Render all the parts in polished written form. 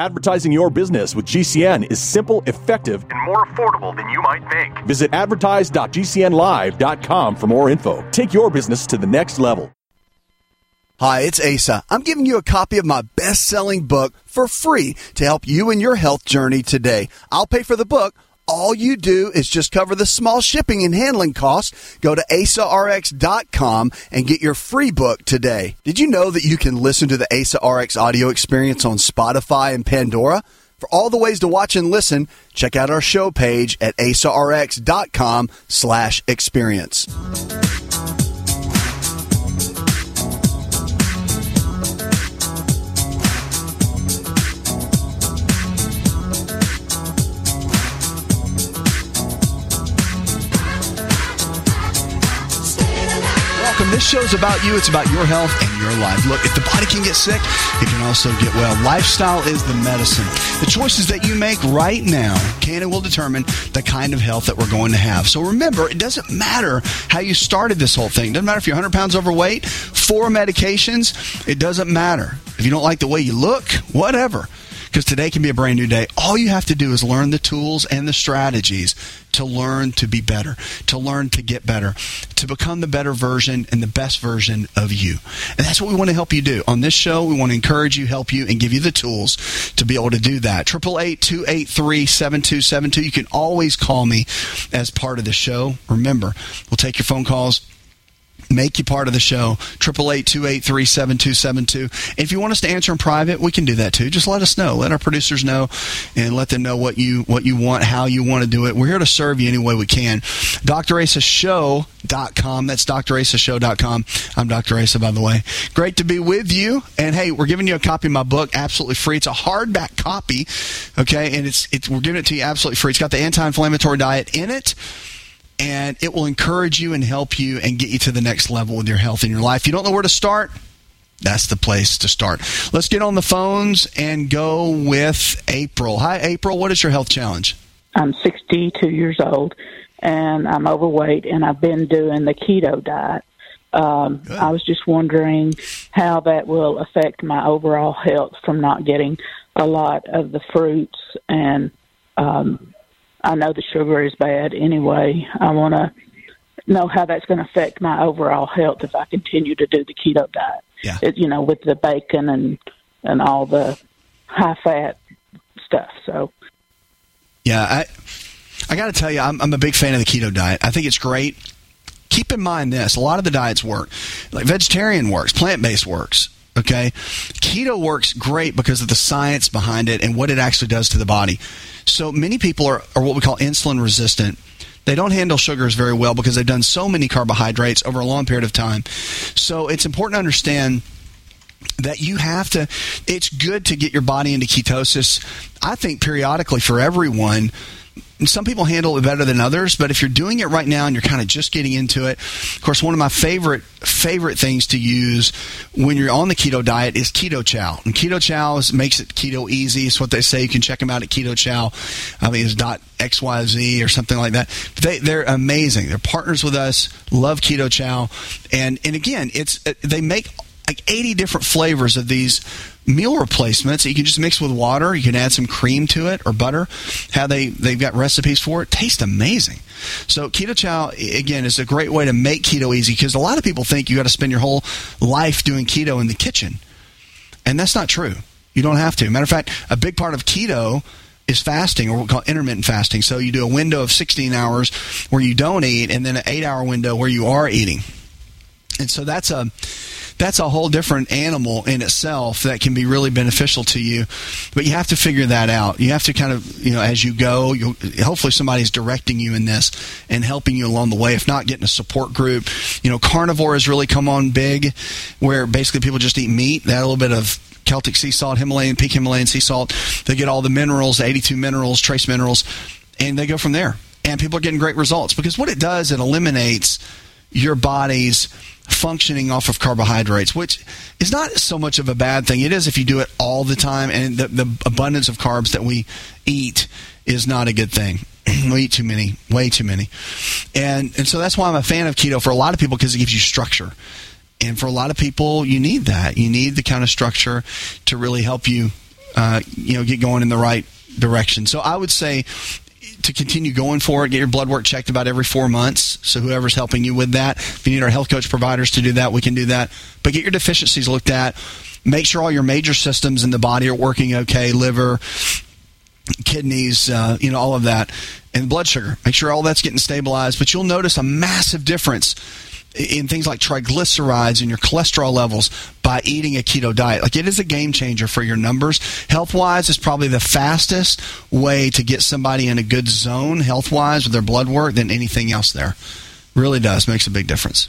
Advertising your business with GCN is simple, effective, and more affordable than you might think. Visit advertise.gcnlive.com for more info. Take your business to the next level. Hi, it's Asa. I'm giving you a copy of my best-selling book for free to help you in your health journey today. I'll pay for the book. All you do is just cover the small shipping and handling costs. Go to AsaRx.com and get your free book today. Did you know that you can listen to the AsaRx audio experience on Spotify and Pandora? For all the ways to watch and listen, check out our show page at AsaRx.com/experience. This show's about you. It's about your health and your life. Look, if the body can get sick, it can also get well. Lifestyle is the medicine. The choices that you make right now can and will determine the kind of health that we're going to have. So remember, it doesn't matter how you started this whole thing. It doesn't matter if you're 100 pounds overweight, 4 medications. It doesn't matter. If you don't like the way you look, whatever. Because today can be a brand new day. All you have to do is learn the tools and the strategies to learn to be better, to learn to get better, to become the better version and the best version of you. And that's what we want to help you do. On this show, we want to encourage you, help you, and give you the tools to be able to do that. 888-283-7272. You can always call me as part of the show. Remember, we'll take your phone calls. Make you part of the show. 888-283-7272. If you want us to answer in private, we can do that too. Just let us know. Let our producers know and let them know what you want, how you want to do it. We're here to serve you any way we can. DrAsaShow.com. That's DrAsaShow.com. I'm Dr. Asa, by the way. Great to be with you. And hey, we're giving you a copy of my book absolutely free. It's a hardback copy, okay? And we're giving it to you absolutely free. It's got the anti-inflammatory diet in it. And it will encourage you and help you and get you to the next level with your health in your life. If you don't know where to start, that's the place to start. Let's get on the phones and go with April. Hi, April. What is your health challenge? I'm 62 years old, and I'm overweight, and I've been doing the keto diet. I was just wondering how that will affect my overall health from not getting a lot of the fruits, and I know the sugar is bad anyway. I want to know how that's going to affect my overall health if I continue to do the keto diet. Yeah. With the bacon and all the high-fat stuff. So, yeah, I got to tell you, I'm a big fan of the keto diet. I think it's great. Keep in mind this. A lot of the diets work. Like vegetarian works. Plant-based works. Okay? Keto works great because of the science behind it and what it actually does to the body. So many people are what we call insulin resistant. They don't handle sugars very well because they've done so many carbohydrates over a long period of time. So it's important to understand that you have to, it's good to get your body into ketosis, I think periodically for everyone. And some people handle it better than others, but if you're doing it right now and you're kind of just getting into it, of course, one of my favorite things to use when you're on the keto diet is Keto Chow. And Keto Chow makes it keto easy. It's what they say. You can check them out at Keto Chow. I think it's .xyz or something like that. They're amazing. They're partners with us. Love Keto Chow. And again, they make like 80 different flavors of these meal replacements that you can just mix with water. You can add some cream to it or butter. How they've got recipes for it. Tastes amazing. So Keto Chow, again, is a great way to make keto easy because a lot of people think you got to spend your whole life doing keto in the kitchen. And that's not true. You don't have to. Matter of fact, a big part of keto is fasting, or what we call intermittent fasting. So you do a window of 16 hours where you don't eat and then an 8-hour window where you are eating. And so that's a whole different animal in itself that can be really beneficial to you. But you have to figure that out. You have to kind of, as you go, hopefully somebody's directing you in this and helping you along the way. If not, getting a support group. Carnivore has really come on big, where basically people just eat meat. They add a little bit of Celtic sea salt, peak Himalayan sea salt. They get all the minerals, 82 minerals, trace minerals, and they go from there. And people are getting great results because what it does, it eliminates your body's functioning off of carbohydrates, which is not so much of a bad thing. It is if you do it all the time, and the abundance of carbs that we eat is not a good thing. We eat too many, way too many. And so that's why I'm a fan of keto for a lot of people, because it gives you structure. And for a lot of people, you need that. You need the kind of structure to really help you get going in the right direction. So I would say to continue going for it, get your blood work checked about every 4 months. So whoever's helping you with that, if you need our health coach providers to do that, we can do that. But get your deficiencies looked at. Make sure all your major systems in the body are working okay, liver, kidneys, all of that, and blood sugar. Make sure all that's getting stabilized. But you'll notice a massive difference in things like triglycerides and your cholesterol levels by eating a keto diet. Like, it is a game changer for your numbers. Health-wise, it's probably the fastest way to get somebody in a good zone health-wise with their blood work than anything else there. Really does. Makes a big difference.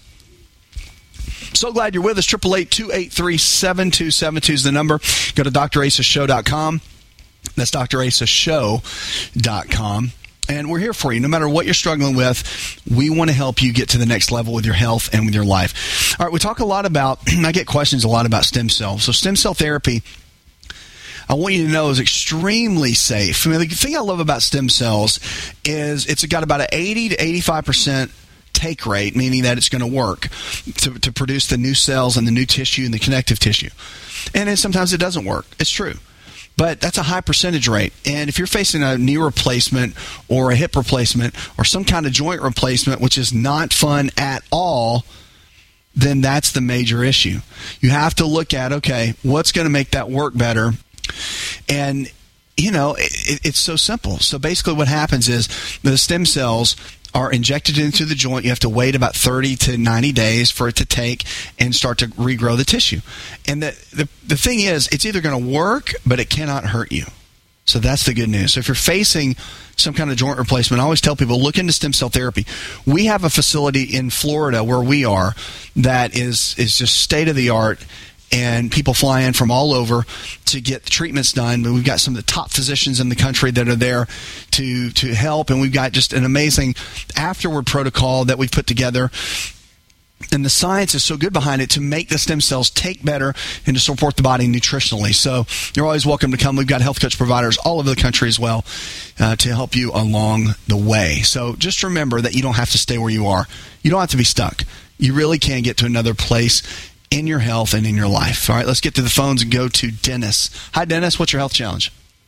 So glad you're with us. 888-283-7272 is the number. Go to drasashow.com. That's drasashow.com. And we're here for you. No matter what you're struggling with, we want to help you get to the next level with your health and with your life. All right, we talk a lot about, I get questions a lot about stem cells. So stem cell therapy, I want you to know, is extremely safe. I mean, the thing I love about stem cells is it's got about an 80 to 85% take rate, meaning that it's going to work to produce the new cells and the new tissue and the connective tissue. And then sometimes it doesn't work. It's true. But that's a high percentage rate. And if you're facing a knee replacement or a hip replacement or some kind of joint replacement, which is not fun at all, then that's the major issue. You have to look at, okay, what's going to make that work better? And, it's so simple. So basically what happens is the stem cells are injected into the joint. You have to wait about 30 to 90 days for it to take and start to regrow the tissue. And the thing is, it's either going to work, but it cannot hurt you. So that's the good news. So if you're facing some kind of joint replacement, I always tell people, look into stem cell therapy. We have a facility in Florida where we are that is just state-of-the-art, and people fly in from all over to get the treatments done. But we've got some of the top physicians in the country that are there to help, and we've got just an amazing afterward protocol that we've put together. And the science is so good behind it to make the stem cells take better and to support the body nutritionally. So you're always welcome to come. We've got health coach providers all over the country as well to help you along the way. So just remember that you don't have to stay where you are. You don't have to be stuck. You really can get to another place in your health and in your life. All right, let's get to the phones and go to Dennis. Hi, Dennis. What's your health challenge?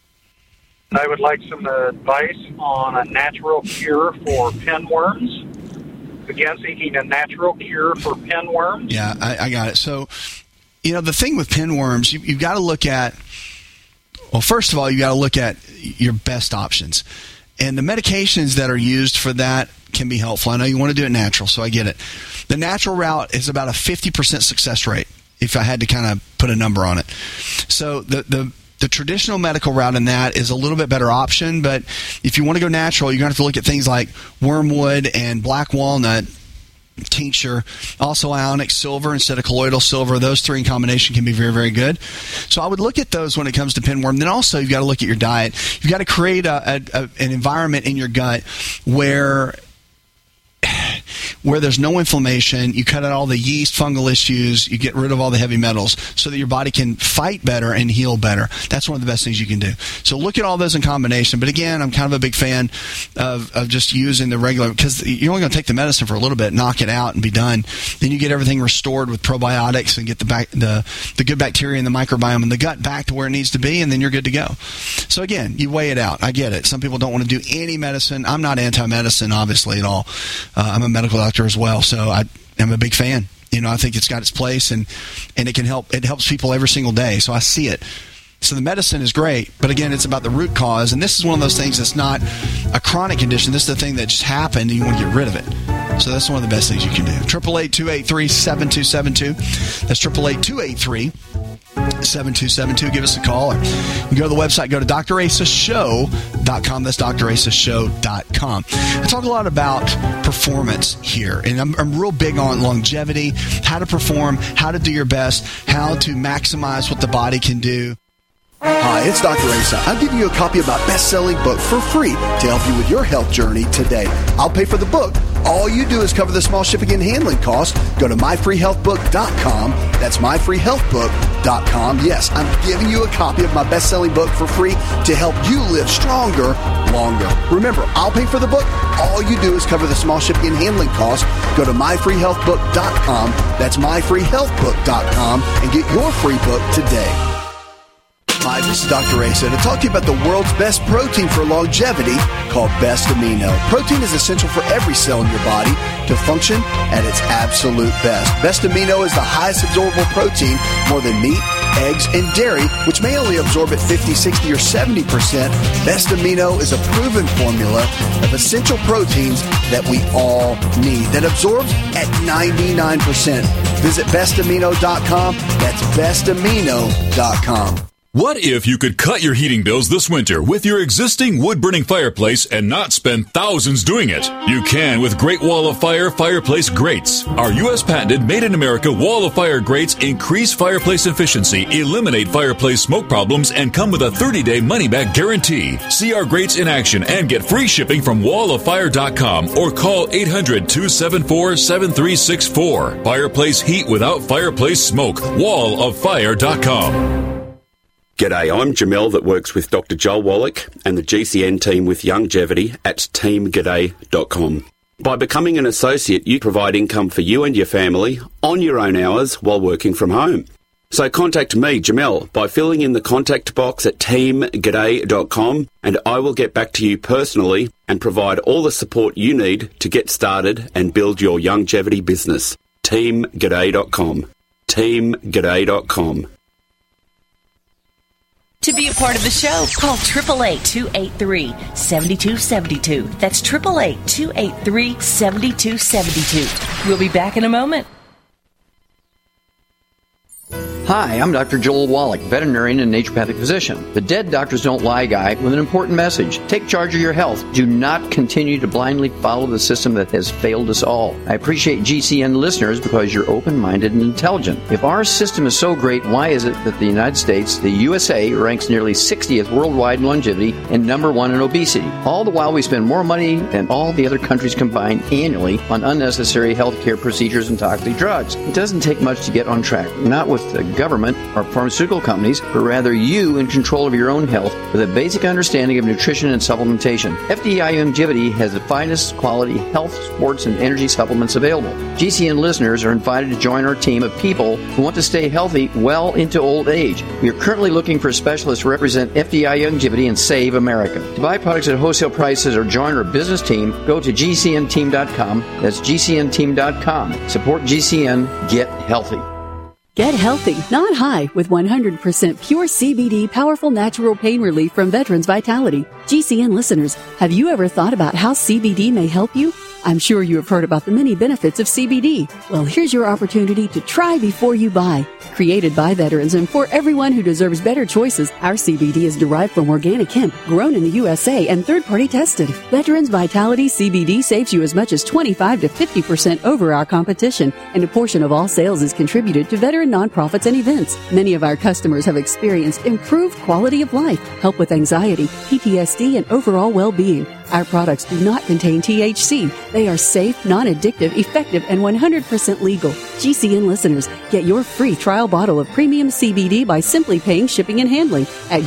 I would like some advice on a natural cure for pinworms. Again, seeking a natural cure for pinworms. Yeah, I got it. So, the thing with pinworms, you've got to look at, well, first of all, you got to look at your best options. And the medications that are used for that can be helpful. I know you want to do it natural, so I get it. The natural route is about a 50% success rate, if I had to kind of put a number on it. So the traditional medical route in that is a little bit better option, but if you want to go natural, you're going to have to look at things like wormwood and black walnut tincture, also ionic silver instead of colloidal silver. Those three in combination can be very, very good. So I would look at those when it comes to pinworm. Then also you've got to look at your diet. You've got to create an environment in your gut where there's no inflammation. You cut out all the yeast, fungal issues, you get rid of all the heavy metals so that your body can fight better and heal better. That's one of the best things you can do. So look at all those in combination. But again, I'm kind of a big fan of just using the regular, because you're only going to take the medicine for a little bit, knock it out and be done. Then you get everything restored with probiotics and get the good bacteria in the microbiome in the gut back to where it needs to be, and then you're good to go. So again, you weigh it out. I get it. Some people don't want to do any medicine. I'm not anti-medicine, obviously, at all. I'm a medical doctor as well, so I'm a big fan. I think it's got its place, and it can help. It helps people every single day, so I see it. So the medicine is great, but again, it's about the root cause, and this is one of those things that's not a chronic condition. This is the thing that just happened, and you want to get rid of it. So that's one of the best things you can do. 888-283-7272. That's 888-283-7272. Give us a call, or you can go to the website, go to drasashow.com. That's drasashow.com. I talk a lot about performance here, and I'm real big on longevity, how to perform, how to do your best, how to maximize what the body can do. Hi, it's Dr. Asa. I'll give you a copy of my best-selling book for free to help you with your health journey today. I'll pay for the book. All you do is cover the small shipping and handling costs. Go to myfreehealthbook.com. That's myfreehealthbook.com. Yes, I'm giving you a copy of my best-selling book for free to help you live stronger, longer. Remember, I'll pay for the book. All you do is cover the small shipping and handling costs. Go to myfreehealthbook.com. That's myfreehealthbook.com and get your free book today. Hi, this is Dr. Asa to talk to you about the world's best protein for longevity called Best Amino. Protein is essential for every cell in your body to function at its absolute best. Best Amino is the highest absorbable protein, more than meat, eggs, and dairy, which may only absorb at 50, 60, or 70%. Best Amino is a proven formula of essential proteins that we all need that absorbs at 99%. Visit bestamino.com. That's bestamino.com. What if you could cut your heating bills this winter with your existing wood-burning fireplace and not spend thousands doing it? You can with Great Wall of Fire fireplace grates. Our U.S. patented made-in-America Wall of Fire grates increase fireplace efficiency, eliminate fireplace smoke problems, and come with a 30-day money-back guarantee. See our grates in action and get free shipping from walloffire.com or call 800-274-7364. Fireplace heat without fireplace smoke. walloffire.com. G'day, I'm Jamel that works with Dr. Joel Wallach and the GCN team with Longevity at teamg'day.com. By becoming an associate, you provide income for you and your family on your own hours while working from home. So contact me, Jamel, by filling in the contact box at teamg'day.com and I will get back to you personally and provide all the support you need to get started and build your longevity business. teamg'day.com. teamg'day.com. To be a part of the show, call 888-283-7272. That's 888-283-7272. We'll be back in a moment. Hi, I'm Dr. Joel Wallach, veterinarian and naturopathic physician. The Dead Doctors Don't Lie guy with an important message. Take charge of your health. Do not continue to blindly follow the system that has failed us all. I appreciate GCN listeners because you're open-minded and intelligent. If our system is so great, why is it that the United States, the USA, ranks nearly 60th worldwide in longevity and number 1 in obesity? All the while we spend more money than all the other countries combined annually on unnecessary health care procedures and toxic drugs. It doesn't take much to get on track. Not with the government or pharmaceutical companies, but rather you in control of your own health with a basic understanding of nutrition and supplementation. FDI Longevity has the finest quality health, sports, and energy supplements available. GCN listeners are invited to join our team of people who want to stay healthy well into old age. We are currently looking for specialists to represent FDI Longevity and Save America. To buy products at wholesale prices or join our business team, go to GCNteam.com. That's GCNteam.com. Support GCN. Get healthy. Get healthy, not high, with 100% pure CBD powerful natural pain relief from Veterans Vitality. GCN listeners, have you ever thought about how CBD may help you? I'm sure you have heard about the many benefits of CBD. Well, here's your opportunity to try before you buy. Created by veterans and for everyone who deserves better choices, our CBD is derived from organic hemp, grown in the USA and third-party tested. Veterans Vitality CBD saves you as much as 25 to 50% over our competition, and a portion of all sales is contributed to veteran nonprofits and events. Many of our customers have experienced improved quality of life, help with anxiety, PTSD, and overall well-being. Our products do not contain THC. They are safe, non-addictive, effective, and 100% legal. GCN listeners, get your free trial bottle of premium CBD by simply paying shipping and handling at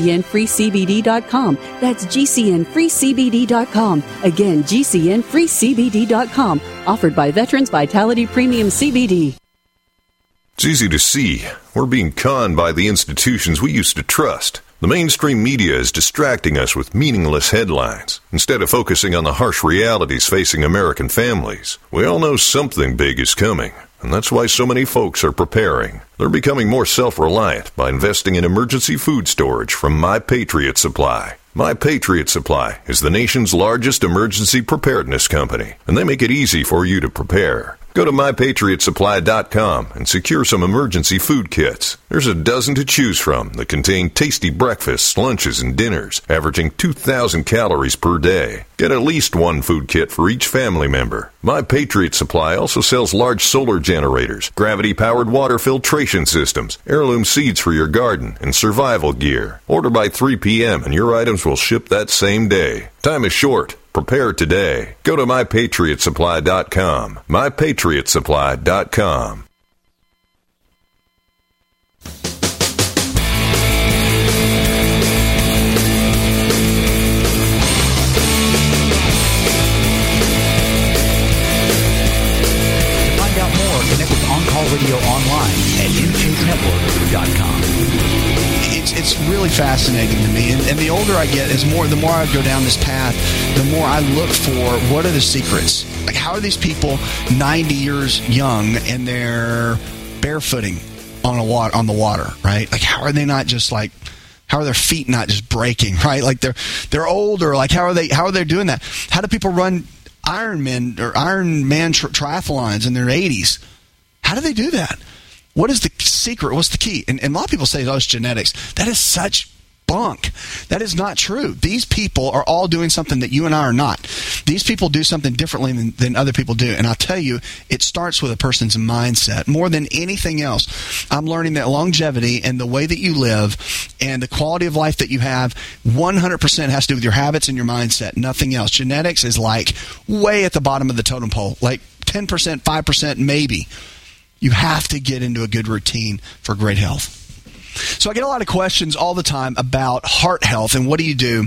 GCNFreeCBD.com. That's GCNFreeCBD.com. Again, GCNFreeCBD.com. Offered by Veterans Vitality Premium CBD. It's easy to see. We're being conned by the institutions we used to trust. The mainstream media is distracting us with meaningless headlines instead of focusing on the harsh realities facing American families. We all know something big is coming, and that's why so many folks are preparing. They're becoming more self-reliant by investing in emergency food storage from My Patriot Supply. My Patriot Supply is the nation's largest emergency preparedness company, and they make it easy for you to prepare. Go to MyPatriotSupply.com and secure some emergency food kits. There's a dozen to choose from that contain tasty breakfasts, lunches, and dinners, averaging 2,000 calories per day. Get at least one food kit for each family member. My Patriot Supply also sells large solar generators, gravity-powered water filtration systems, heirloom seeds for your garden, and survival gear. Order by 3 p.m. and your items will ship that same day. Time is short. Prepare today. Go to MyPatriotSupply.com. MyPatriotSupply.com. Find out more, connect with On Call Radio online at MKNetwork.com. It's really fascinating to me. And the older I get, the more I go down this path, the more I look for what are the secrets. Like, how are these people 90 years young and they're barefooting on the water, right? Like, how are they not just like, how are their feet not just breaking, right? Like they're older. Like, how are they doing that? How do people run Ironman triathlons in their 80s? How do they do that? What is the secret? What's the key? And a lot of people say, oh, it's genetics. That is such bunk. That is not true. These people are all doing something that you and I are not. These people do something differently than other people do. And I'll tell you, it starts with a person's mindset. More than anything else, I'm learning that longevity and the way that you live and the quality of life that you have 100% has to do with your habits and your mindset. Nothing else. Genetics is like way at the bottom of the totem pole, like 10%, 5% maybe. You have to get into a good routine for great health. So I get a lot of questions all the time about heart health and what do you do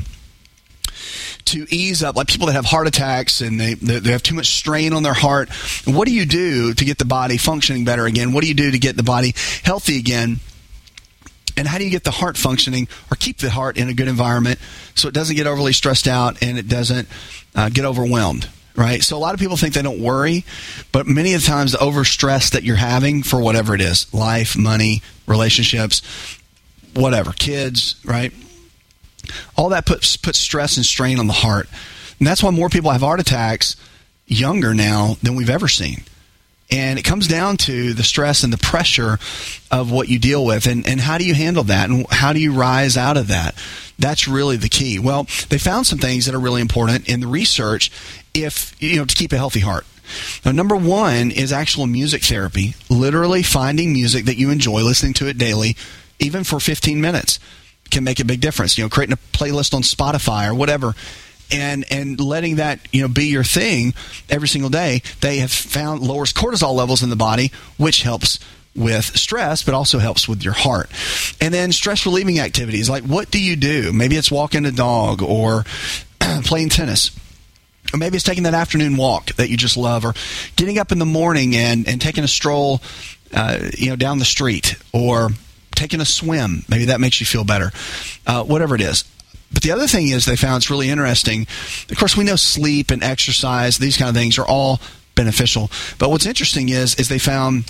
to ease up, like people that have heart attacks and they have too much strain on their heart. What do you do to get the body functioning better again? What do you do to get the body healthy again? And how do you get the heart functioning or keep the heart in a good environment so it doesn't get overly stressed out and it doesn't get overwhelmed? Right? So a lot of people think they don't worry, but many of the times the overstress that you're having for whatever it is, life, money, relationships, whatever, kids, right? All that puts stress and strain on the heart. And that's why more people have heart attacks younger now than we've ever seen. And it comes down to the stress and the pressure of what you deal with. And how do you handle that? And how do you rise out of that? That's really the key. Well, they found some things that are really important in the research to keep a healthy heart. Now, number one is actual music therapy. Literally finding music that you enjoy, listening to it daily, even for 15 minutes, can make a big difference. Creating a playlist on Spotify or whatever. And letting that be your thing every single day, they have found lowers cortisol levels in the body, which helps with stress, but also helps with your heart. And then stress relieving activities, like what do you do? Maybe it's walking a dog or playing tennis. Or maybe it's taking that afternoon walk that you just love, or getting up in the morning and taking a stroll down the street, or taking a swim. Maybe that makes you feel better. Whatever it is. But the other thing is they found it's really interesting. Of course, we know sleep and exercise, these kind of things are all beneficial. But what's interesting is they found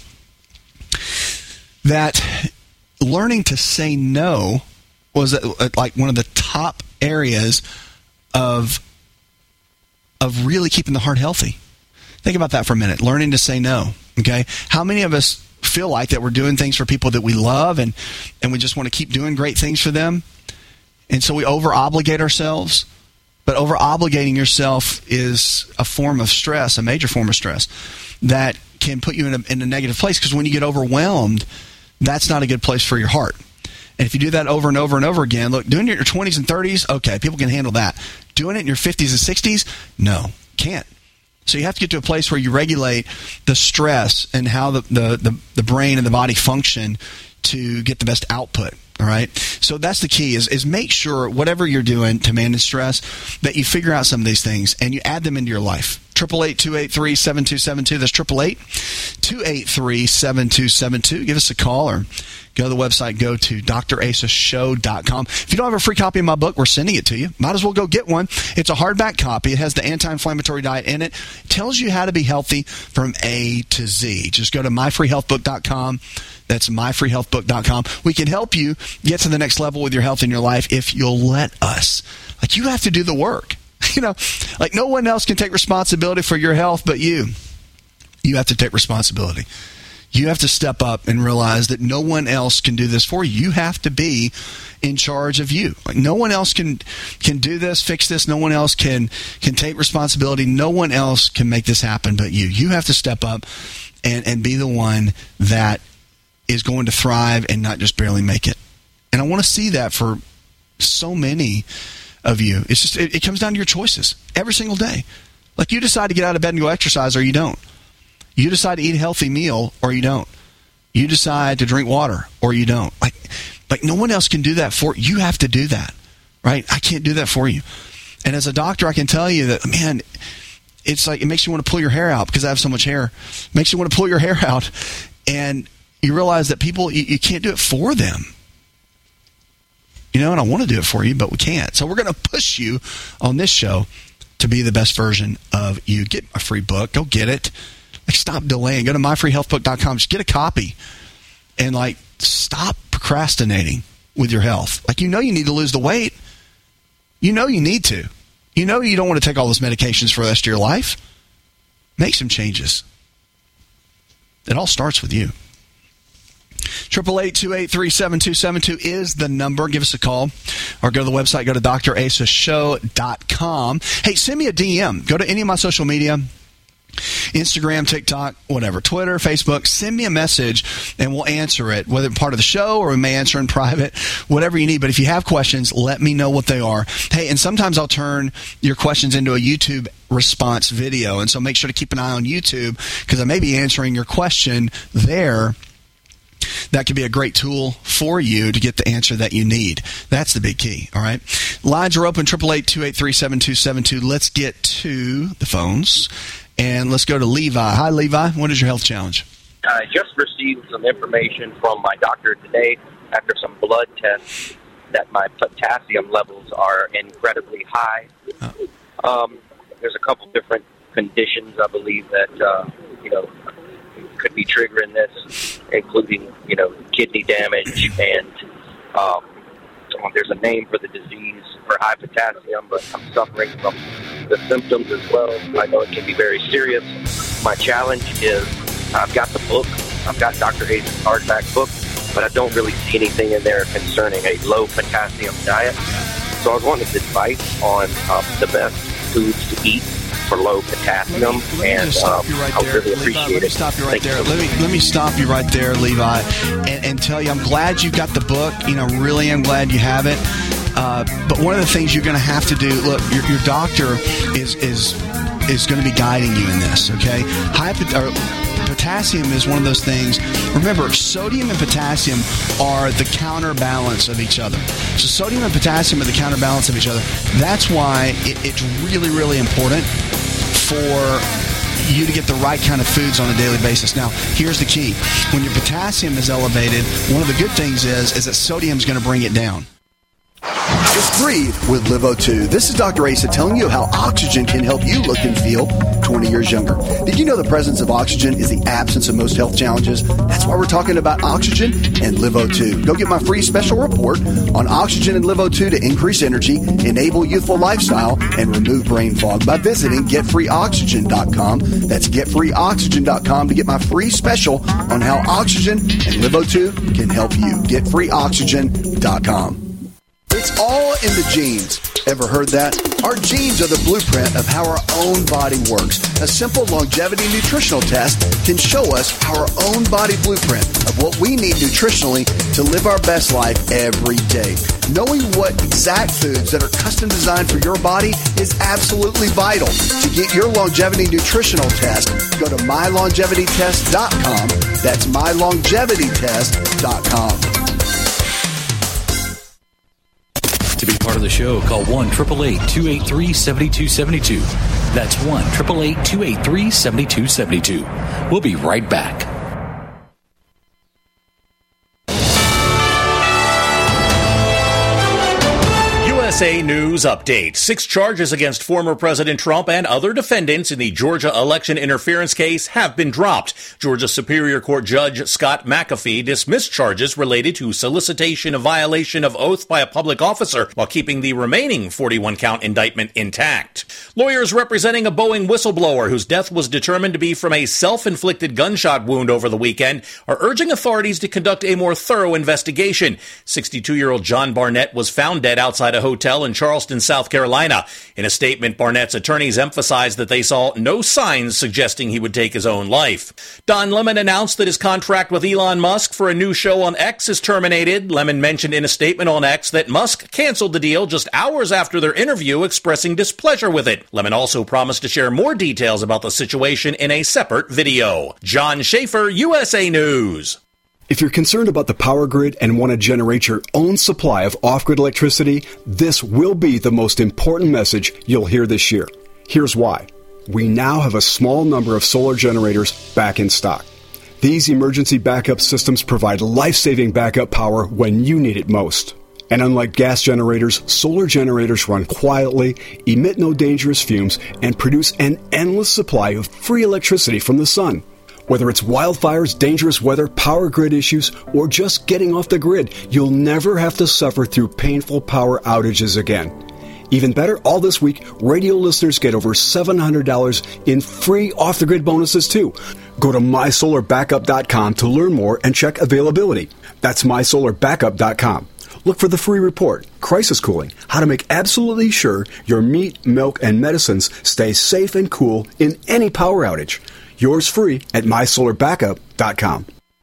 that learning to say no was like one of the top areas of really keeping the heart healthy. Think about that for a minute. Learning to say no. Okay? How many of us feel like that we're doing things for people that we love and we just want to keep doing great things for them? And so we over-obligate ourselves. But over-obligating yourself is a form of stress, a major form of stress, that can put you in a negative place, because when you get overwhelmed, that's not a good place for your heart. And if you do that over and over and over again, look, doing it in your 20s and 30s, okay, people can handle that. Doing it in your 50s and 60s, no, can't. So you have to get to a place where you regulate the stress and how the brain and the body function to get the best output. All right. So that's the key is make sure whatever you're doing to manage stress, that you figure out some of these things and you add them into your life. 888-283-7272. That's 888-283-7272. Give us a call or go to the website. Go to drasashow.com. If you don't have a free copy of my book, we're sending it to you. Might as well go get one. It's a hardback copy. It has the anti-inflammatory diet in it. It tells you how to be healthy from A to Z. Just go to myfreehealthbook.com. That's myfreehealthbook.com. We can help you get to the next level with your health in your life if you'll let us. Like, you have to do the work. Like no one else can take responsibility for your health but you. You have to take responsibility. You have to step up and realize that no one else can do this for you. You have to be in charge of you. Like no one else can do this, fix this. No one else can take responsibility. No one else can make this happen but you. You have to step up and be the one that is going to thrive and not just barely make it. And I want to see that for so many of you. It's just it comes down to your choices every single day. Like you decide to get out of bed and go exercise or you don't. You decide to eat a healthy meal or you don't. You decide to drink water or you don't. Like no one else can do that for you. You have to do that, right? I can't do that for you. And as a doctor, I can tell you that, man, it's like it makes you want to pull your hair out because I have so much hair. It makes you want to pull your hair out, and you realize that people, you can't do it for them. and I want to do it for you, but we can't. So we're going to push you on this show to be the best version of you. Get a free book. Go get it. Stop delaying. Go to myfreehealthbook.com. Just get a copy. And, stop procrastinating with your health. You need to lose the weight. You need to. You don't want to take all those medications for the rest of your life. Make some changes. It all starts with you. 888-283-7272 is the number. Give us a call or go to the website. Go to drasashow.com. Hey, send me a DM. Go to any of my social media, Instagram, TikTok, whatever, Twitter, Facebook. Send me a message and we'll answer it, whether part of the show or we may answer in private, whatever you need. But if you have questions, let me know what they are. Hey, and sometimes I'll turn your questions into a YouTube response video. And so make sure to keep an eye on YouTube because I may be answering your question there. That could be a great tool for you to get the answer that you need. That's the big key, all right? Lines are open, 888-283-7272. Let's get to the phones, and let's go to Levi. Hi, Levi. What is your health challenge? I just received some information from my doctor today after some blood tests that my potassium levels are incredibly high. There's a couple different conditions, I believe, that, could be triggering this, including, kidney damage, and there's a name for the disease for high potassium, but I'm suffering from the symptoms as well. I know it can be very serious. My challenge is I've got the book. I've got Dr. Hayes' hardback book, but I don't really see anything in there concerning a low potassium diet. So I was wanting advice on the best foods to eat for low potassium, and I really appreciate it. Let me stop you right there, Levi, and tell you I'm glad you got the book. Really am glad you have it. But one of the things you're going to have to do, look, your doctor is going to be guiding you in this, okay? Potassium is one of those things. Remember, sodium and potassium are the counterbalance of each other. So sodium and potassium are the counterbalance of each other. That's why it's really, really important for you to get the right kind of foods on a daily basis. Now, here's the key. When your potassium is elevated, one of the good things is that sodium is going to bring it down. Just breathe with LiveO2. This is Dr. Asa telling you how oxygen can help you look and feel 20 years younger. Did you know the presence of oxygen is the absence of most health challenges? That's why we're talking about oxygen and LiveO2. Go get my free special report on oxygen and LiveO2 to increase energy, enable youthful lifestyle, and remove brain fog by visiting getfreeoxygen.com. That's getfreeoxygen.com to get my free special on how oxygen and LiveO2 can help you. Getfreeoxygen.com. It's all in the genes. Ever heard that? Our genes are the blueprint of how our own body works. A simple longevity nutritional test can show us our own body blueprint of what we need nutritionally to live our best life every day. Knowing what exact foods that are custom designed for your body is absolutely vital. To get your longevity nutritional test, go to mylongevitytest.com. That's mylongevitytest.com. To be part of the show, call 1-888-283-7272. That's 1-888-283-7272. We'll be right back. USA News Update. 6 charges against former President Trump and other defendants in the Georgia election interference case have been dropped. Georgia Superior Court Judge Scott McAfee dismissed charges related to solicitation of violation of oath by a public officer while keeping the remaining 41-count indictment intact. Lawyers representing a Boeing whistleblower whose death was determined to be from a self-inflicted gunshot wound over the weekend are urging authorities to conduct a more thorough investigation. 62-year-old John Barnett was found dead outside a hotel in Charleston, South Carolina. In a statement, Barnett's attorneys emphasized that they saw no signs suggesting he would take his own life. Don Lemon announced that his contract with Elon Musk for a new show on X is terminated. Lemon mentioned in a statement on X that Musk canceled the deal just hours after their interview, expressing displeasure with it. Lemon also promised to share more details about the situation in a separate video. John Schaefer, USA News. If you're concerned about the power grid and want to generate your own supply of off-grid electricity, this will be the most important message you'll hear this year. Here's why. We now have a small number of solar generators back in stock. These emergency backup systems provide life-saving backup power when you need it most. And unlike gas generators, solar generators run quietly, emit no dangerous fumes, and produce an endless supply of free electricity from the sun. Whether it's wildfires, dangerous weather, power grid issues, or just getting off the grid, you'll never have to suffer through painful power outages again. Even better, all this week, radio listeners get over $700 in free off-the-grid bonuses, too. Go to mysolarbackup.com to learn more and check availability. That's mysolarbackup.com. Look for the free report, Crisis Cooling, how to make absolutely sure your meat, milk, and medicines stay safe and cool in any power outage. Yours free at mysolarbackup.com.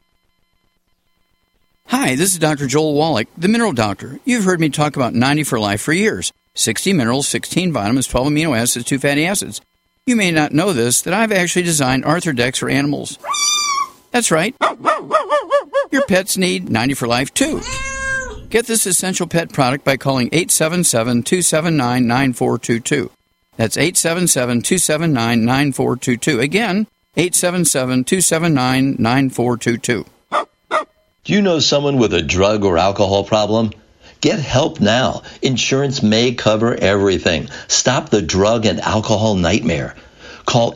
Hi, this is Dr. Joel Wallach, the Mineral Doctor. You've heard me talk about 90 for Life for years. 60 minerals, 16 vitamins, 12 amino acids, 2 fatty acids. You may not know this, that I've actually designed Arthrodex for animals. That's right. Your pets need 90 for Life, too. Get this essential pet product by calling 877-279-9422. That's 877-279-9422. Again, 877-279-9422. Do you know someone with a drug or alcohol problem? Get help now. Insurance may cover everything. Stop the drug and alcohol nightmare. Call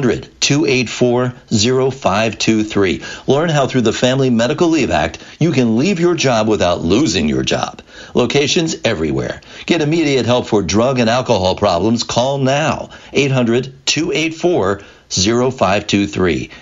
800-284-0523. Learn how through the Family Medical Leave Act, you can leave your job without losing your job. Locations everywhere. Get immediate help for drug and alcohol problems. Call now. 800-284-0523.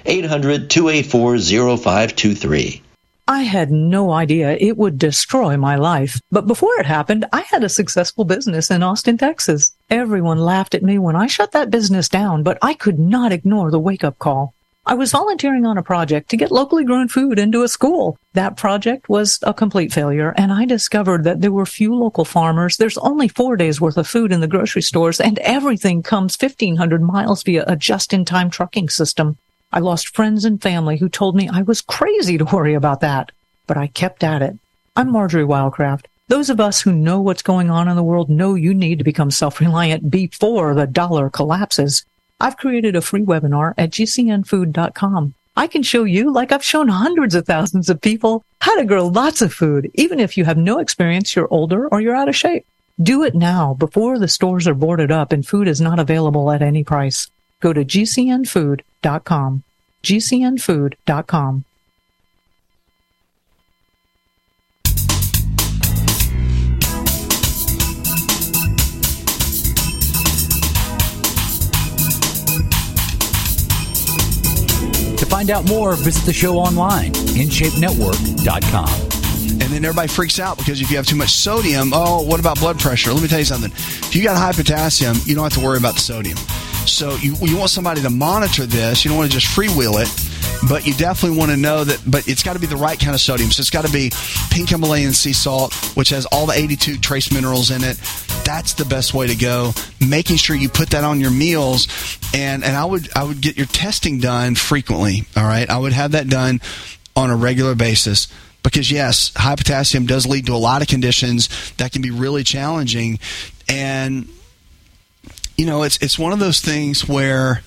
800-284-0523. I had no idea it would destroy my life. But before it happened, I had a successful business in Austin, Texas. Everyone laughed at me when I shut that business down, but I could not ignore the wake-up call. I was volunteering on a project to get locally grown food into a school. That project was a complete failure, and I discovered that there were few local farmers. There's only 4 days worth of food in the grocery stores, and everything comes 1,500 miles via a just-in-time trucking system. I lost friends and family who told me I was crazy to worry about that, but I kept at it. I'm Marjorie Wildcraft. Those of us who know what's going on in the world know you need to become self-reliant before the dollar collapses. I've created a free webinar at gcnfood.com. I can show you, like I've shown hundreds of thousands of people, how to grow lots of food, even if you have no experience, you're older, or you're out of shape. Do it now before the stores are boarded up and food is not available at any price. Go to gcnfood.com. gcnfood.com. To find out more, visit the show online, InShapeNetwork.com. And then everybody freaks out because if you have too much sodium, oh, what about blood pressure? Let me tell you something. If you got high potassium, you don't have to worry about the sodium. So you want somebody to monitor this. You don't want to just freewheel it, but you definitely want to know that. But it's got to be the right kind of sodium. So it's got to be pink Himalayan sea salt, which has all the 82 trace minerals in it. That's the best way to go. Making sure you put that on your meals, and I would get your testing done frequently. All right, I would have that done on a regular basis. Because, yes, high potassium does lead to a lot of conditions that can be really challenging. And, you know, it's one of those things where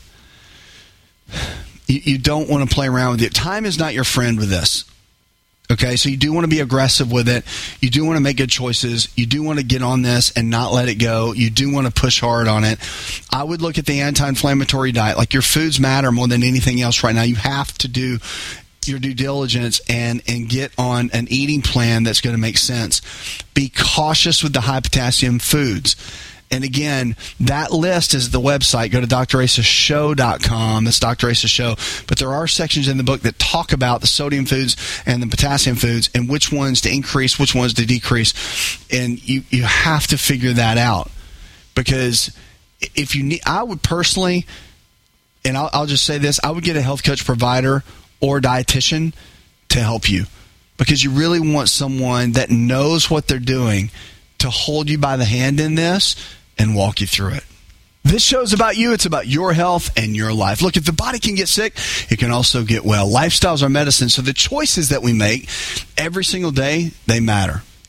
you don't want to play around with it. Time is not your friend with this. Okay, so you do want to be aggressive with it. You do want to make good choices. You do want to get on this and not let it go. You do want to push hard on it. I would look at the anti-inflammatory diet. Like, your foods matter more than anything else right now. You have to do your due diligence and get on an eating plan that's going to make sense. Be cautious with the high potassium foods. And again, that list is the website. Go to drasashow.com. That's Dr. Asa Show. But there are sections in the book that talk about the sodium foods and the potassium foods and which ones to increase, which ones to decrease. And you have to figure that out. Because if you need, I would personally, and I'll just say this, I would get a health coach provider or dietitian to help you, because you really want someone that knows what they're doing to hold you by the hand in this and walk you through it. This show's about you. It's about your health and your life. Look, if the body can get sick, it can also get well. Lifestyles are medicine, so the choices that we make every single day, they matter.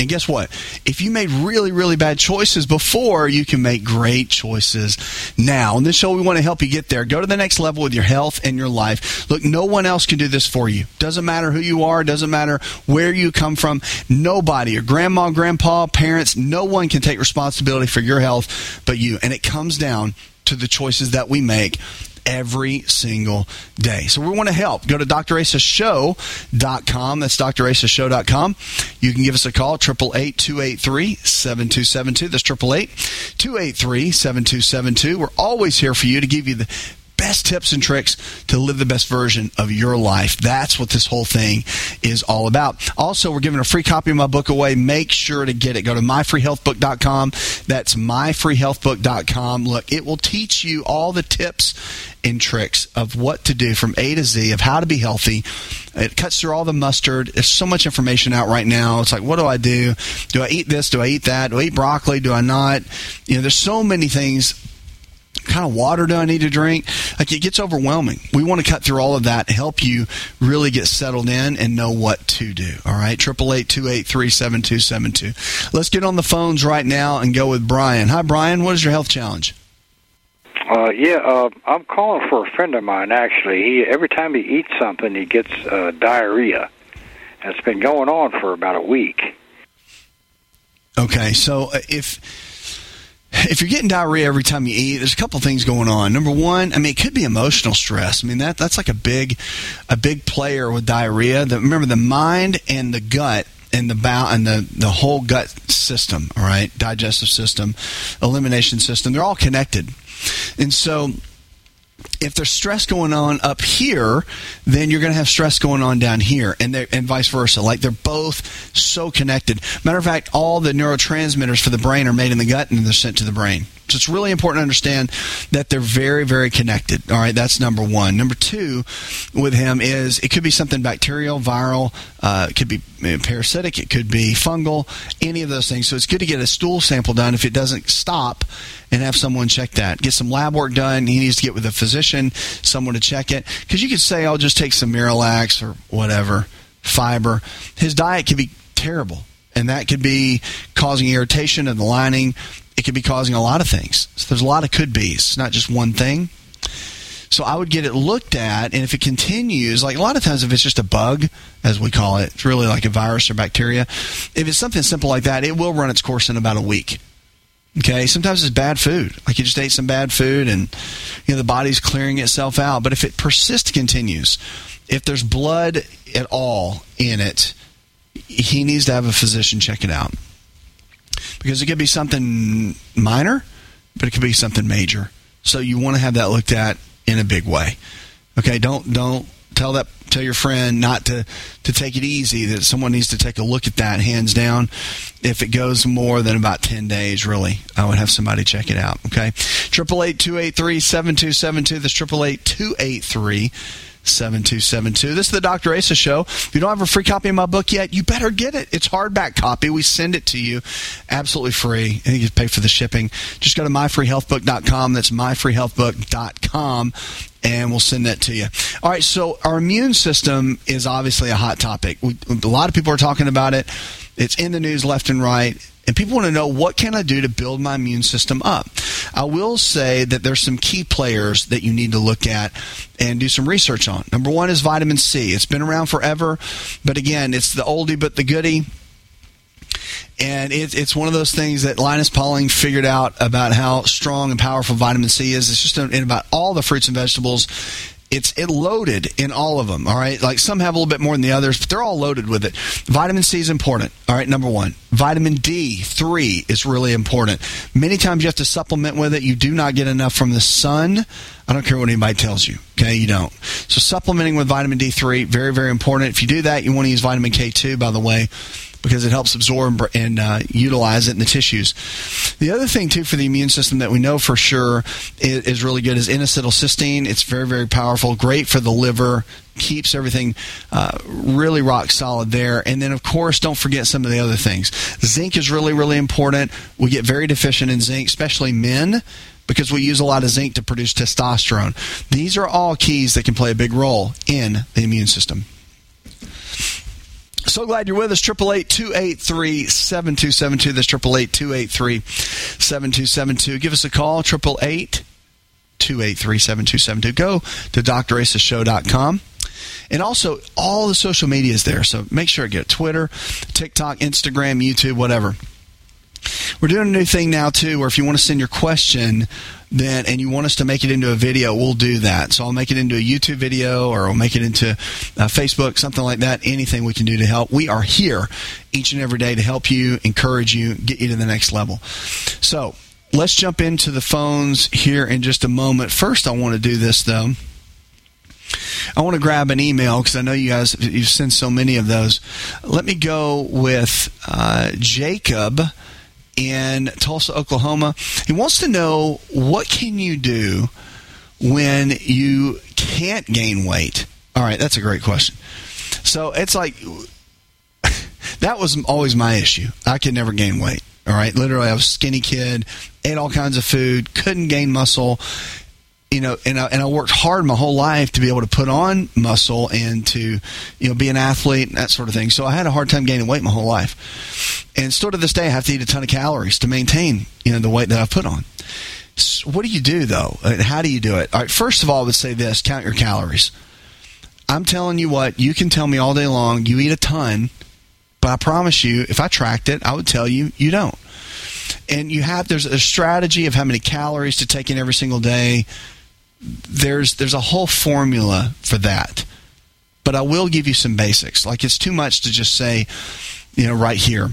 And guess what? If you made really, really bad choices before, you can make great choices now. On this show, we want to help you get there. Go to the next level with your health and your life. Look, no one else can do this for you. Doesn't matter who you are. Doesn't matter where you come from. Nobody, your grandma, grandpa, parents, no one can take responsibility for your health but you. And it comes down to the choices that we make every single day. So we want to help. Go to drasashow.com. That's drasashow.com. You can give us a call, 888-283-7272. That's 888-283-7272. We're always here for you to give you the best tips and tricks to live the best version of your life. That's what this whole thing is all about. Also, we're giving a free copy of my book away. Make sure to get it. Go to myfreehealthbook.com. That's myfreehealthbook.com. Look, it will teach you all the tips and tricks of what to do from A to Z, of how to be healthy. It cuts through all the mustard. There's so much information out right now. It's like, what do I do? Do I eat this? Do I eat that? Do I eat broccoli? Do I not? There's so many things. Kind of water do I need to drink? Like, it gets overwhelming. We want to cut through all of that, help you really get settled in and know what to do. All right, 888-283-7272. Let's get on the phones right now and go with Brian. Hi, Brian. What is your health challenge? I'm calling for a friend of mine, actually. Every time he eats something, he gets diarrhea. And it's been going on for about a week. Okay, so if you're getting diarrhea every time you eat, there's a couple things going on. Number one, it could be emotional stress. That's like a big player with diarrhea. Remember, the mind and the gut and the bowel and the whole gut system, all right, digestive system, elimination system, they're all connected. And so if there's stress going on up here, then you're going to have stress going on down here, and vice versa. Like, they're both so connected. Matter of fact, all the neurotransmitters for the brain are made in the gut, and they're sent to the brain. So it's really important to understand that they're very, very connected. All right, that's number one. Number two with him is it could be something bacterial, viral, it could be parasitic, it could be fungal, any of those things. So it's good to get a stool sample done if it doesn't stop and have someone check that. Get some lab work done. He needs to get with a physician, someone to check it. Because you could say, I'll just take some Miralax or whatever, fiber. His diet could be terrible, and that could be causing irritation of the lining. It could be causing a lot of things. So there's a lot of could-be's. It's not just one thing. So I would get it looked at, and if it continues, like a lot of times if it's just a bug, as we call it, it's really like a virus or bacteria. If it's something simple like that, it will run its course in about a week. Okay, sometimes it's bad food. Like, you just ate some bad food and the body's clearing itself out. But if it persists, continues, if there's blood at all in it, he needs to have a physician check it out. Because it could be something minor, but it could be something major. So you want to have that looked at in a big way. Okay, don't tell your friend not to take it easy, that someone needs to take a look at that, hands down. If it goes more than about 10 days, really, I would have somebody check it out. Okay, 888-283-7272. That's 888-283-7272. This is the Dr. Asa Show. If you don't have a free copy of my book yet, you better get it. It's hardback copy. We send it to you absolutely free, and you can pay for the shipping. Just go to myfreehealthbook.com. That's myfreehealthbook.com, and we'll send that to you. All right, so our immune system is obviously a hot topic. A lot of people are talking about it. It's in the news left and right. And people want to know, what can I do to build my immune system up? I will say that there's some key players that you need to look at and do some research on. Number one is vitamin C. It's been around forever, but again, it's the oldie but the goodie. And it's one of those things that Linus Pauling figured out about how strong and powerful vitamin C is. It's just in about all the fruits and vegetables. It's loaded in all of them, all right? Like, some have a little bit more than the others, but they're all loaded with it. Vitamin C is important, all right, number one. Vitamin D3 is really important. Many times you have to supplement with it. You do not get enough from the sun. I don't care what anybody tells you, okay? You don't. So supplementing with vitamin D3, very, very important. If you do that, you want to use vitamin K2, by the way, because it helps absorb and utilize it in the tissues. The other thing, too, for the immune system that we know for sure is really good is N-acetylcysteine. It's very, very powerful, great for the liver, keeps everything really rock solid there. And then, of course, don't forget some of the other things. Zinc is really, really important. We get very deficient in zinc, especially men, because we use a lot of zinc to produce testosterone. These are all keys that can play a big role in the immune system. So glad you're with us. 888-283-7272. That's 888-283-7272. Give us a call. 888-283-7272. Go to drasashow.com. And also, all the social media is there. So make sure to get Twitter, TikTok, Instagram, YouTube, whatever. We're doing a new thing now, too, where if you want to send your question and you want us to make it into a video, we'll do that. So I'll make it into a YouTube video, or I'll make it into Facebook, something like that. Anything we can do to help. We are here each and every day to help you, encourage you, get you to the next level. So let's jump into the phones here in just a moment. First, I want to do this, though. I want to grab an email because I know you guys, you've sent so many of those. Let me go with Jacob in Tulsa, Oklahoma. He wants to know, what can you do when you can't gain weight? All right, that's a great question. So it's like, that was always my issue. I could never gain weight. All right, literally, I was a skinny kid, ate all kinds of food, couldn't gain muscle. And I worked hard my whole life to be able to put on muscle and to, be an athlete and that sort of thing. So I had a hard time gaining weight my whole life. And still to this day, I have to eat a ton of calories to maintain, the weight that I've put on. So what do you do, though? How do you do it? All right, first of all, I would say this: count your calories. I'm telling you what, you can tell me all day long you eat a ton, but I promise you, if I tracked it, I would tell you you don't. And there's a strategy of how many calories to take in every single day. There's a whole formula for that. But I will give you some basics. Like, it's too much to just say, right here.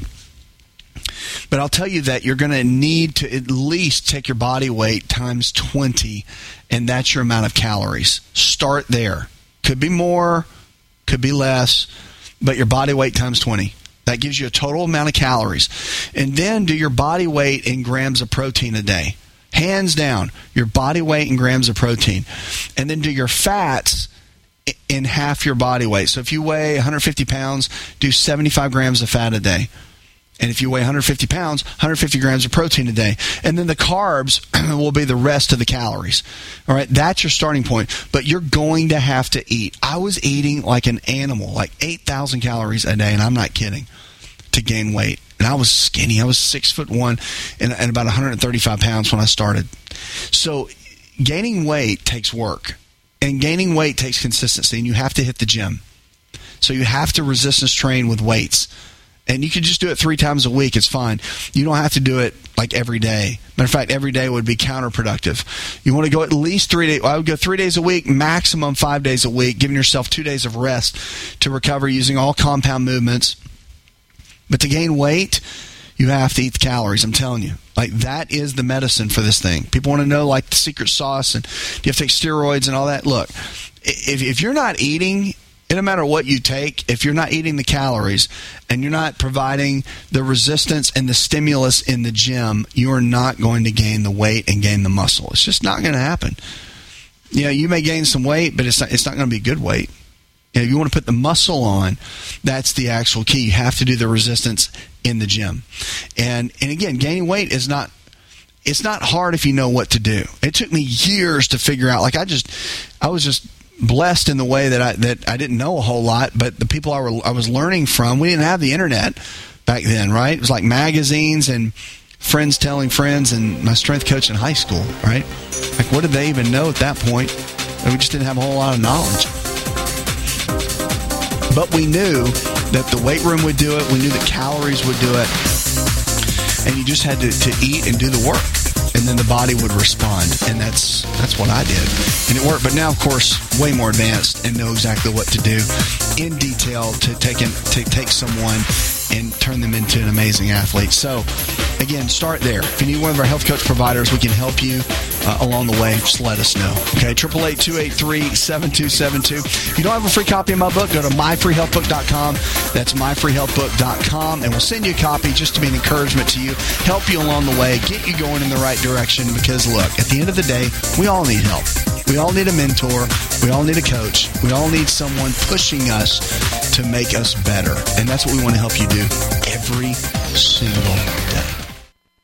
But I'll tell you that you're going to need to at least take your body weight times 20, and that's your amount of calories. Start there. Could be more, could be less, but your body weight times 20. That gives you a total amount of calories. And then do your body weight in grams of protein a day. Hands down, your body weight in grams of protein. And then do your fats in half your body weight. So if you weigh 150 pounds, do 75 grams of fat a day. And if you weigh 150 pounds, 150 grams of protein a day. And then the carbs will be the rest of the calories. All right, that's your starting point. But you're going to have to eat. I was eating like an animal, like 8,000 calories a day, and I'm not kidding, to gain weight. And I was skinny. I was 6'1" and about 135 pounds when I started. So gaining weight takes work. And gaining weight takes consistency. And you have to hit the gym. So you have to resistance train with weights. And you can just do it 3 times a week. It's fine. You don't have to do it like every day. Matter of fact, every day would be counterproductive. You want to go at least 3 days. I would go 3 days a week, maximum 5 days a week, giving yourself 2 days of rest to recover using all compound movements. But to gain weight, you have to eat the calories, I'm telling you. Like, that is the medicine for this thing. People want to know, like, the secret sauce, and you have to take steroids and all that. Look, if you're not eating, it doesn't matter what you take, if you're not eating the calories and you're not providing the resistance and the stimulus in the gym, you are not going to gain the weight and gain the muscle. It's just not going to happen. You may gain some weight, but it's not going to be good weight. If you want to put the muscle on, that's the actual key. You have to do the resistance in the gym. And again, gaining weight it's not hard if you know what to do. It took me years to figure out. Like, I was just blessed in the way that I didn't know a whole lot, but the people I was learning from, we didn't have the internet back then, right? It was like magazines and friends telling friends, and my strength coach in high school, right? Like, what did they even know at that point? We just didn't have a whole lot of knowledge. But we knew that the weight room would do it. We knew the calories would do it. And you just had to eat and do the work. And then the body would respond. And that's what I did. And it worked. But now, of course, way more advanced and know exactly what to do in detail to take someone and turn them into an amazing athlete. So, again, start there. If you need one of our health coach providers, we can help you along the way. Just let us know. Okay, 888-283-7272. If you don't have a free copy of my book, go to myfreehealthbook.com. That's myfreehealthbook.com, and we'll send you a copy just to be an encouragement to you, help you along the way, get you going in the right direction, because, look, at the end of the day, we all need help. We all need a mentor. We all need a coach. We all need someone pushing us to make us better. And that's what we want to help you do every single day.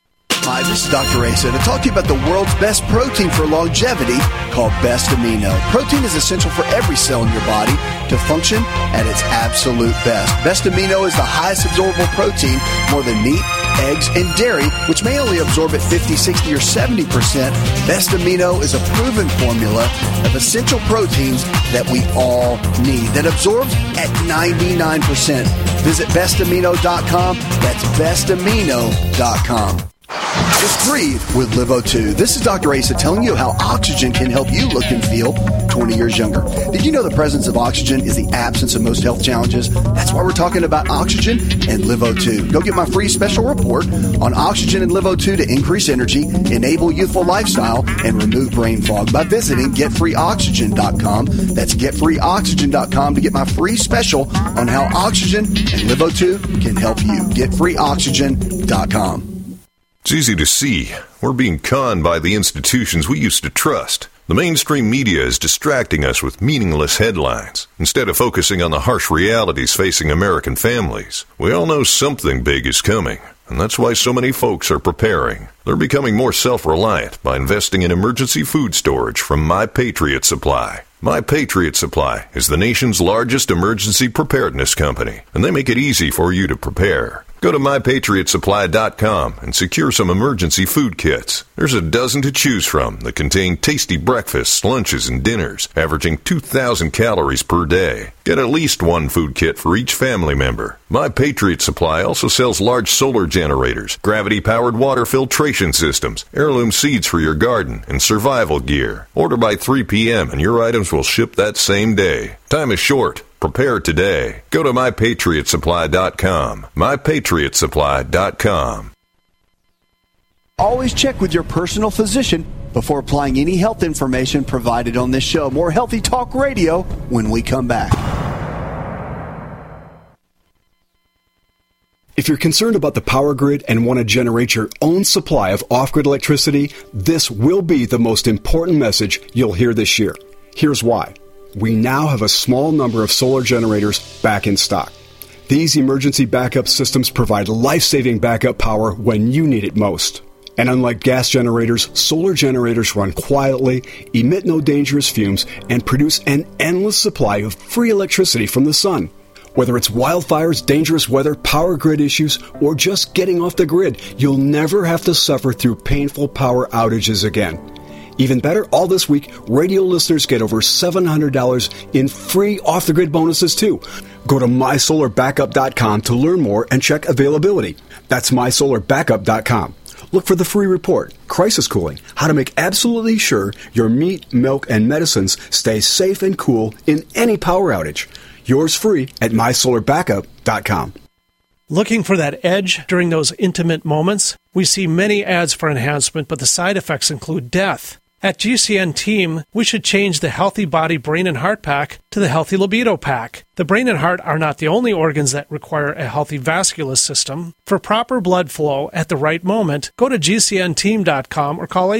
Hi, this is Dr. Asa to talk to you about the world's best protein for longevity called Best Amino. Protein is essential for every cell in your body to function at its absolute best. Best Amino is the highest absorbable protein, more than meat, eggs, and dairy, which may only absorb at 50, 60, or 70%. Best Amino is a proven formula of essential proteins that we all need that absorbs at 99%. Visit bestamino.com. That's bestamino.com. Just breathe with LiveO2. This is Dr. Asa telling you how oxygen can help you look and feel 20 years younger. Did you know the presence of oxygen is the absence of most health challenges? That's why we're talking about oxygen and LiveO2. Go get my free special report on oxygen and LiveO2 to increase energy, enable youthful lifestyle, and remove brain fog by visiting getfreeoxygen.com. That's getfreeoxygen.com to get my free special on how oxygen and LiveO2 can help you. Getfreeoxygen.com. It's easy to see. We're being conned by the institutions we used to trust. The mainstream media is distracting us with meaningless headlines instead of focusing on the harsh realities facing American families. We all know something big is coming, and that's why so many folks are preparing. They're becoming more self-reliant by investing in emergency food storage from My Patriot Supply. My Patriot Supply is the nation's largest emergency preparedness company, and they make it easy for you to prepare. Go to MyPatriotSupply.com and secure some emergency food kits. There's a dozen to choose from that contain tasty breakfasts, lunches, and dinners, averaging 2,000 calories per day. Get at least one food kit for each family member. My Patriot Supply also sells large solar generators, gravity-powered water filtration systems, heirloom seeds for your garden, and survival gear. Order by 3 p.m. and your items will ship that same day. Time is short. Prepare today. Go to MyPatriotSupply.com. MyPatriotSupply.com. Always check with your personal physician before applying any health information provided on this show. More Healthy Talk Radio when we come back. If you're concerned about the power grid and want to generate your own supply of off-grid electricity, this will be the most important message you'll hear this year. Here's why. We now have a small number of solar generators back in stock. These emergency backup systems provide life-saving backup power when you need it most. And unlike gas generators, solar generators run quietly, emit no dangerous fumes, and produce an endless supply of free electricity from the sun. Whether it's wildfires, dangerous weather, power grid issues, or just getting off the grid, you'll never have to suffer through painful power outages again. Even better, all this week, radio listeners get over $700 in free off-the-grid bonuses, too. Go to MySolarBackup.com to learn more and check availability. That's MySolarBackup.com. Look for the free report, Crisis Cooling, how to make absolutely sure your meat, milk, and medicines stay safe and cool in any power outage. Yours free at MySolarBackup.com. Looking for that edge during those intimate moments? We see many ads for enhancement, but the side effects include death. At GCN Team, we should change the Healthy Body, Brain, and Heart Pack to the Healthy Libido Pack. The brain and heart are not the only organs that require a healthy vascular system. For proper blood flow at the right moment, go to GCNteam.com or call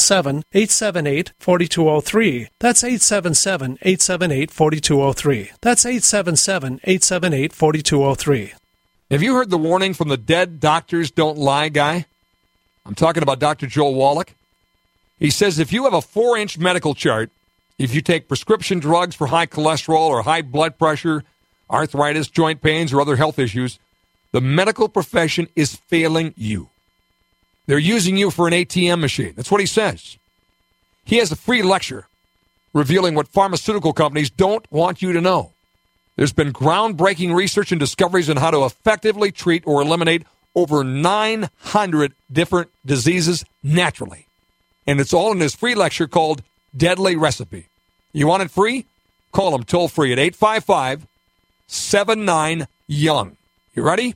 877-878-4203. That's 877-878-4203. That's 877-878-4203. Have you heard the warning from the Dead Doctors Don't Lie guy? I'm talking about Dr. Joel Wallach. He says if you have a 4-inch medical chart, if you take prescription drugs for high cholesterol or high blood pressure, arthritis, joint pains, or other health issues, the medical profession is failing you. They're using you for an ATM machine. That's what he says. He has a free lecture revealing what pharmaceutical companies don't want you to know. There's been groundbreaking research and discoveries on how to effectively treat or eliminate over 900 different diseases naturally. And it's all in this free lecture called Deadly Recipe. You want it free? Call them toll-free at 855-79-YOUNG. You ready?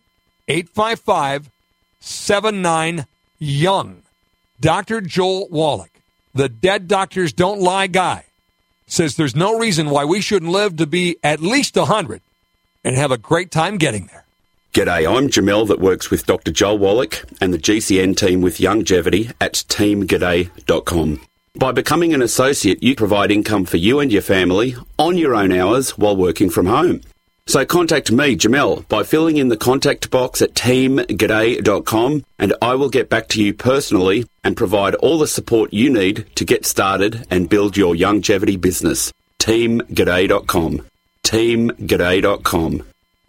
855-79-YOUNG. Dr. Joel Wallach, the Dead Doctors Don't Lie guy, says there's no reason why we shouldn't live to be at least 100 and have a great time getting there. G'day, I'm Jamel that works with Dr. Joel Wallach and the GCN team with Youngevity at teamg'day.com. By becoming an associate, you provide income for you and your family on your own hours while working from home. So contact me, Jamel, by filling in the contact box at teamg'day.com, and I will get back to you personally and provide all the support you need to get started and build your longevity business. teamg'day.com. teamg'day.com.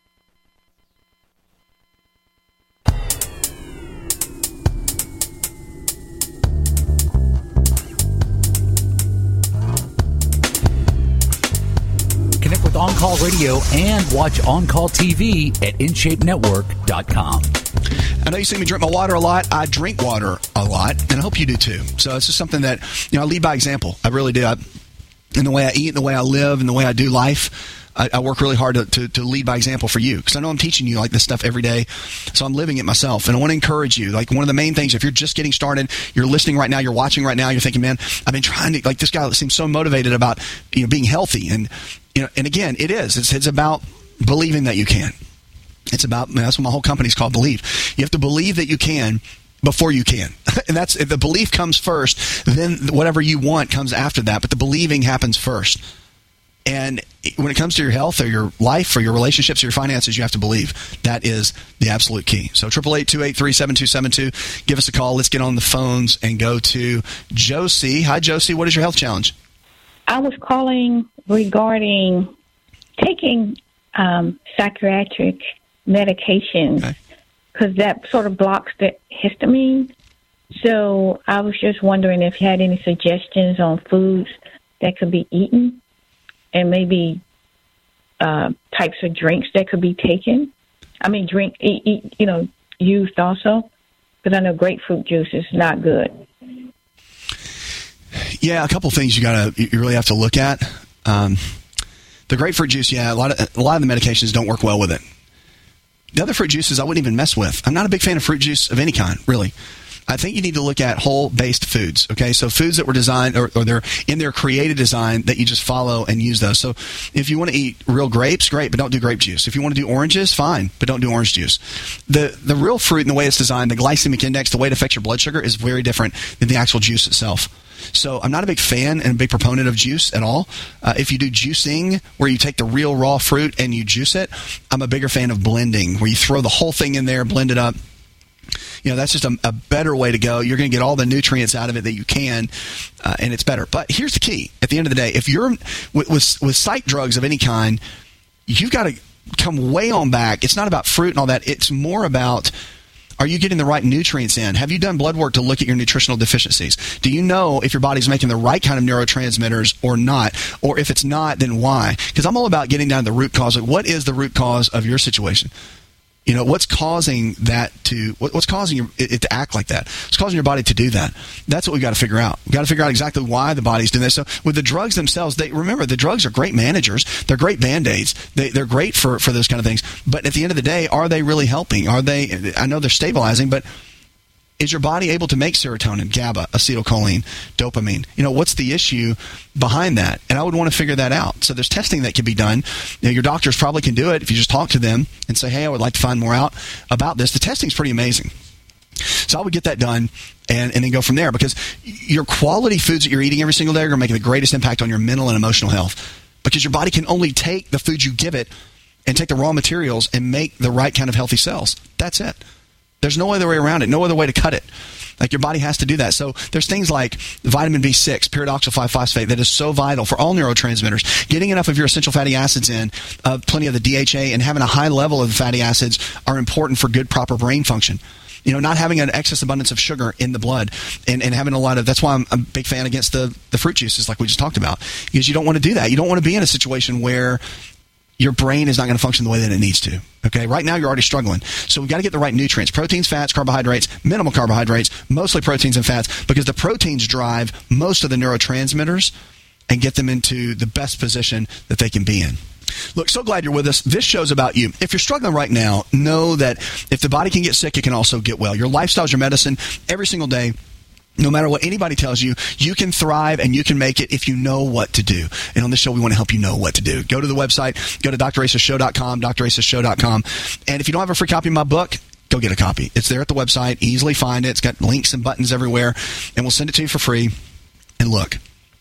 Connect with On Call Radio and watch On Call TV at InShapeNetwork.com. I know you see me drink my water a lot. I drink water a lot, and I hope you do too. So it's just something that, I lead by example. I really do. In the way I eat, in the way I live, and the way I do life, I work really hard to lead by example for you, because I know I'm teaching you like this stuff every day, so I'm living it myself. And I want to encourage you. Like, one of the main things, if you're just getting started, you're listening right now, you're watching right now, you're thinking, man, I've been trying to, like, this guy seems so motivated about being healthy, and and again, it is. It's about believing that you can. It's about, that's what my whole company's called, Believe. You have to believe that you can before you can. And that's, if the belief comes first, then whatever you want comes after that. But the believing happens first. And when it comes to your health or your life or your relationships or your finances, you have to believe. That is the absolute key. So 888-283-7272. Give us a call. Let's get on the phones and go to Josie. Hi, Josie. What is your health challenge? I was calling regarding taking psychiatric medication, because that sort of blocks the histamine. So I was just wondering if you had any suggestions on foods that could be eaten, and maybe types of drinks that could be taken. I mean, used also, because I know grapefruit juice is not good. Yeah, a couple things you really have to look at. The grapefruit juice, a lot of the medications don't work well with it. The other fruit juices I wouldn't even mess with. I'm not a big fan of fruit juice of any kind, really. I think you need to look at whole-based foods, okay? So foods that were designed, or they're in their created design, that you just follow and use those. So if you want to eat real grapes, great, but don't do grape juice. If you want to do oranges, fine, but don't do orange juice. The real fruit and the way it's designed, the glycemic index, the way it affects your blood sugar is very different than the actual juice itself. So I'm not a big fan and a big proponent of juice at all. If you do juicing, where you take the real raw fruit and you juice it, I'm a bigger fan of blending, where you throw the whole thing in there, blend it up. That's just a better way to go. You're going to get all the nutrients out of it that you can, and it's better. But here's the key. At the end of the day, if you're with psych drugs of any kind, you've got to come way on back. It's not about fruit and all that. It's more about, are you getting the right nutrients in? Have you done blood work to look at your nutritional deficiencies? Do you know if your body's making the right kind of neurotransmitters or not? Or if it's not, then why? Because I'm all about getting down to the root cause. Like, what is the root cause of your situation? What's causing that what's causing it to act like that? What's causing your body to do that? That's what we've got to figure out. We've got to figure out exactly why the body's doing this. So with the drugs themselves, remember, the drugs are great managers. They're great Band-Aids. They're great for those kind of things. But at the end of the day, are they really helping? I know they're stabilizing, but is your body able to make serotonin, GABA, acetylcholine, dopamine? What's the issue behind that? And I would want to figure that out. So there's testing that can be done. Your doctors probably can do it if you just talk to them and say, hey, I would like to find more out about this. The testing's pretty amazing. So I would get that done and then go from there, because your quality foods that you're eating every single day are going to make the greatest impact on your mental and emotional health, because your body can only take the food you give it and take the raw materials and make the right kind of healthy cells. That's it. There's no other way around it, no other way to cut it. Like, your body has to do that. So there's things like vitamin B6, pyridoxal 5-phosphate, that is so vital for all neurotransmitters. Getting enough of your essential fatty acids in, plenty of the DHA, and having a high level of the fatty acids are important for good, proper brain function. Not having an excess abundance of sugar in the blood, and having a lot of, that's why I'm a big fan against the fruit juices like we just talked about, because you don't want to do that. You don't want to be in a situation where your brain is not going to function the way that it needs to. Okay, right now you're already struggling. So we've got to get the right nutrients: proteins, fats, carbohydrates, minimal carbohydrates, mostly proteins and fats, because the proteins drive most of the neurotransmitters and get them into the best position that they can be in. Look, so glad you're with us. This show's about you. If you're struggling right now, know that if the body can get sick, it can also get well. Your lifestyle is your medicine. Every single day, no matter what anybody tells you, you can thrive and you can make it if you know what to do. And on this show, we want to help you know what to do. Go to the website. Go to drasashow.com, drasashow.com. And if you don't have a free copy of my book, go get a copy. It's there at the website. Easily find it. It's got links and buttons everywhere. And we'll send it to you for free. And look,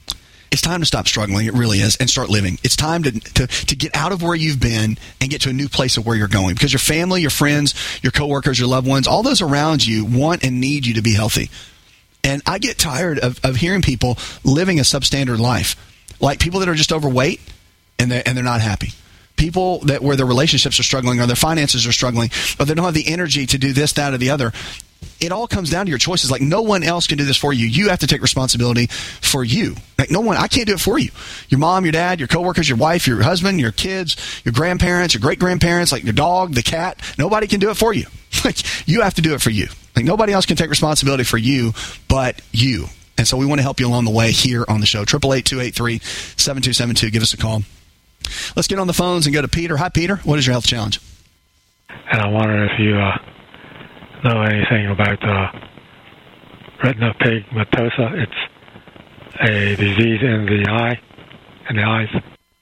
It's time to stop struggling. It really is, and start living. It's time to get out of where you've been and get to a new place of where you're going, because your family, your friends, your coworkers, your loved ones, all those around you want and need you to be healthy. And I get tired of hearing people living a substandard life, like people that are just overweight and they're not happy. People where their relationships are struggling or their finances are struggling, or they don't have the energy to do this, that, or the other. It all comes down to your choices. Like, no one else can do this for you. You have to take responsibility for you. Like, no one, I can't do it for you. Your mom, your dad, your coworkers, your wife, your husband, your kids, your grandparents, your great-grandparents, like your dog, the cat. Nobody can do it for you. Like, you have to do it for you. Like, nobody else can take responsibility for you but you. And so we want to help you along the way here on the show. 888-283-7272. Give us a call. Let's get on the phones and go to Peter. Hi, Peter. What is your health challenge? And I wonder if you know anything about retinopigmentosa. It's a disease in the eye, in the eyes.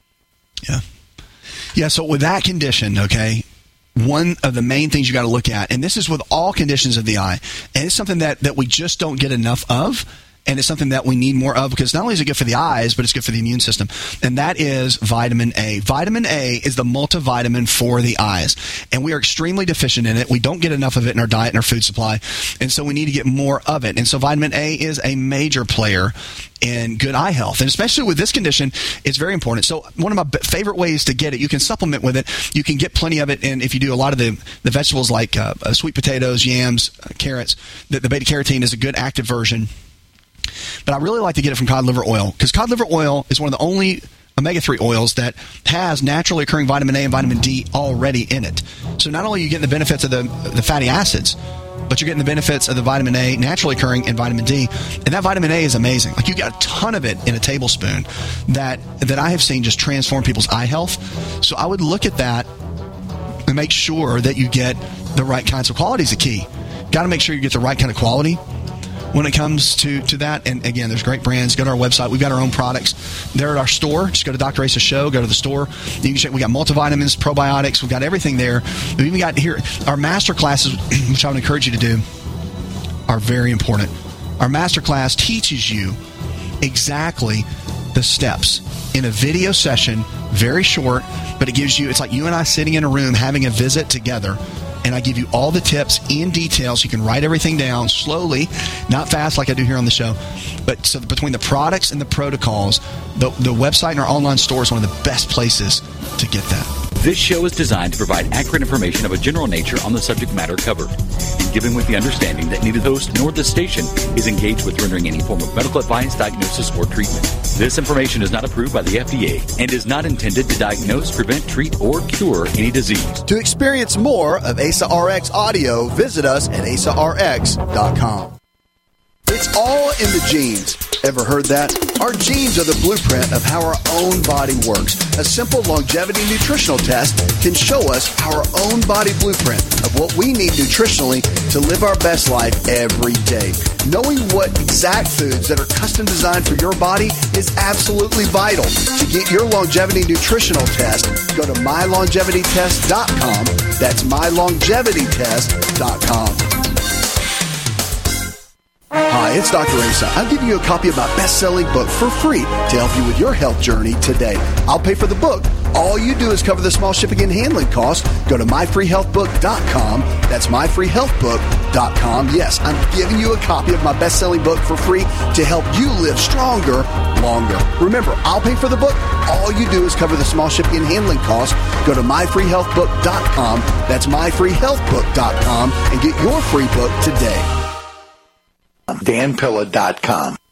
Yeah, so with that condition, okay, one of the main things you got to look at, and this is with all conditions of the eye, and it's something that we just don't get enough of, and it's something that we need more of, because not only is it good for the eyes, but it's good for the immune system, and that is vitamin A. Vitamin A is the multivitamin for the eyes, and we are extremely deficient in it. We don't get enough of it in our diet and our food supply, and so we need to get more of it. And so vitamin A is a major player in good eye health, and especially with this condition, it's very important. So one of my favorite ways to get it, you can supplement with it. You can get plenty of it, and if you do a lot of the vegetables like sweet potatoes, yams, carrots, the beta-carotene is a good active version. But I really like to get it from cod liver oil, because cod liver oil is one of the only omega-3 oils that has naturally occurring vitamin A and vitamin D already in it. So not only are you getting the benefits of the fatty acids, but you're getting the benefits of the vitamin A naturally occurring and vitamin D. And that vitamin A is amazing. Like, you got a ton of it in a tablespoon that I have seen just transform people's eye health. So I would look at that and make sure that you get the right kinds of quality is the key. Got to make sure you get the right kind of quality when it comes to that. And again, there's great brands. Go to our website. We've got our own products. They're at our store. Just go to Dr. Asa's show. Go to the store. You can check. We got multivitamins, probiotics. We've got everything there. We've even got here our master classes, which I would encourage you to do, are very important. Our master class teaches you exactly the steps in a video session, very short, but it gives you, it's like you and I sitting in a room having a visit together. And I give you all the tips in detail so you can write everything down slowly, not fast like I do here on the show. But so between the products and the protocols, the website and our online store is one of the best places to get that. This show is designed to provide accurate information of a general nature on the subject matter covered, and given with the understanding that neither the host nor the station is engaged with rendering any form of medical advice, diagnosis, or treatment. This information is not approved by the FDA and is not intended to diagnose, prevent, treat, or cure any disease. To experience more of Asa RX audio, visit us at asarx.com. It's all in the genes. Ever heard that? Our genes are the blueprint of how our own body works. A simple longevity nutritional test can show us our own body blueprint of what we need nutritionally to live our best life every day. Knowing what exact foods that are custom designed for your body is absolutely vital. To get your longevity nutritional test, go to mylongevitytest.com. That's mylongevitytest.com. Hi, it's Dr. Asa. I'll give you a copy of my best-selling book for free to help you with your health journey today. I'll pay for the book. All you do is cover the small shipping and handling costs. Go to myfreehealthbook.com. That's myfreehealthbook.com. Yes, I'm giving you a copy of my best-selling book for free to help you live stronger, longer. Remember, I'll pay for the book. All you do is cover the small shipping and handling costs. Go to myfreehealthbook.com. That's myfreehealthbook.com and get your free book today. danpilla.com.